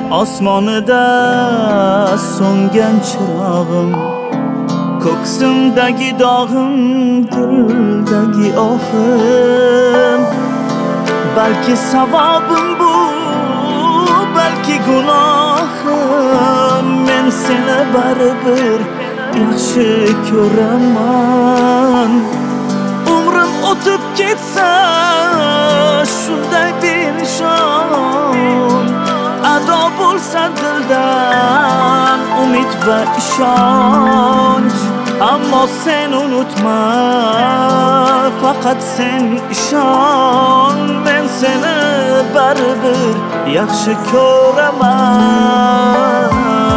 osmonida so'ngan chirog'im, ko'ksimdagi dog'im, dildagi ohim. Balki savobim bu, balki gunohim, men seni baribir yaxshi ko'raman. Umrim o'tib ketsa shunday benishon, ado bo'lsa dildan umid va ishonch. Ammo sen unutma, faqat sen ishon, men seni baribir yaxshi ko'raman.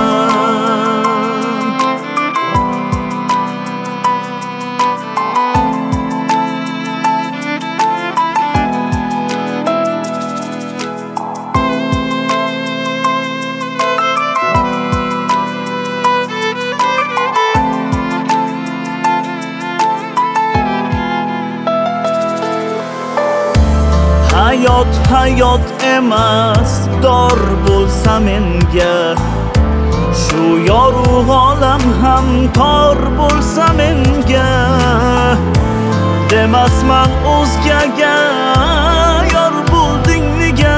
Hayot emas, dor bo'lsa menga, shu yorug' olam ham tor bo'lsa menga. Demasman o'zgaga, yor bo'lding nega,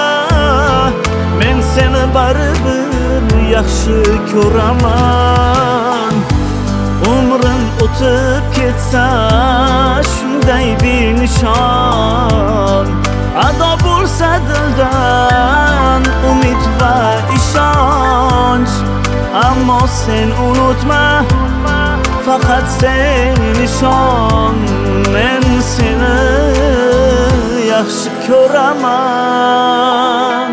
men seni baribir yaxshi ko'raman. Umrim o'tib ketsa shunday benishon, ado bo'lsa dildan umid va ishonch. Ammo sen unutma, faqat sen ishon, men seni yaxshi ko'raman.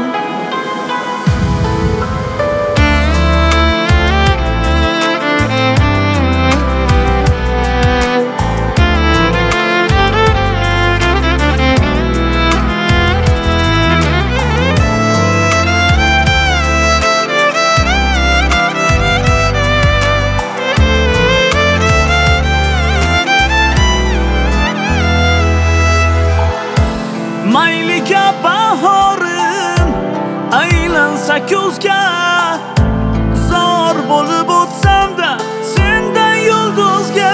Mayliga bahorim aylansa ko'zga, zor bo'lib o'tsam-da sendan yulduzga.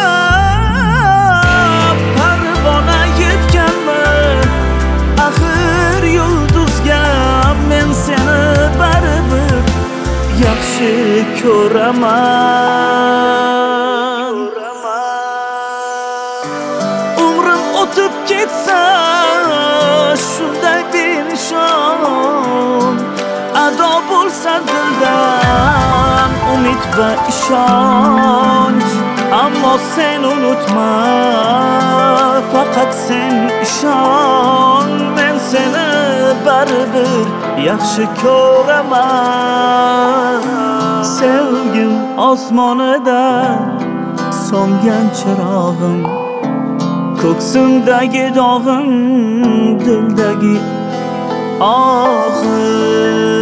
Parvona yetganmi axir yulduzga, men seni baribir yaxshi ko'raman. Umrim o'tib ketsa shunday benishon, ado bo'lsa dildan umid va ishonch. Ammo sen unutma, faqat sen ishon, men seni baribir yaxshi ko'raman. Sevgim osmonida so'ngan chirog'im, ko'ksimdagi dog'im, dildagi ohim.